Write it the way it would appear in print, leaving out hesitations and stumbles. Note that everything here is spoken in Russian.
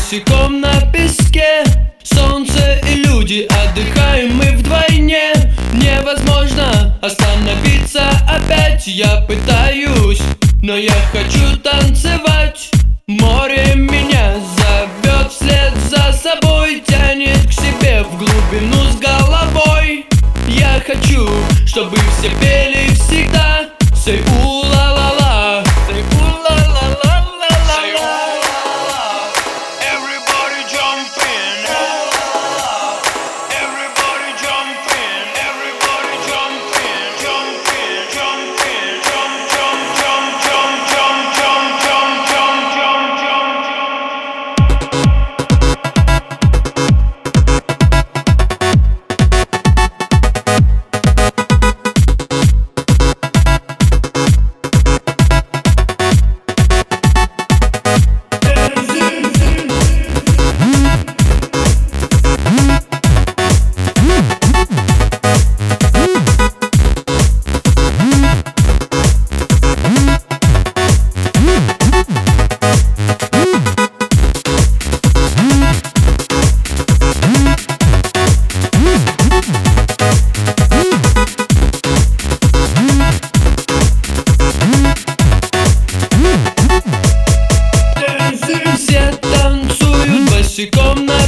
босиком на песке. Солнце и люди, отдыхаем мы вдвойне. Невозможно остановиться опять. Я пытаюсь, но я хочу танцевать. Море меня зовет, вслед за собой тянет к себе в глубину с головой. Я хочу, чтобы все пели всегда. Say у-ла-ла-ла, say у-ла-ла-ла-ла-ла. Everybody jump in. Everybody jump in. Everybody jump in. Jump in. Jump in. Jump, jump, jump, jump, jump, jump, jump, jump, jump, Все танцуют босиком на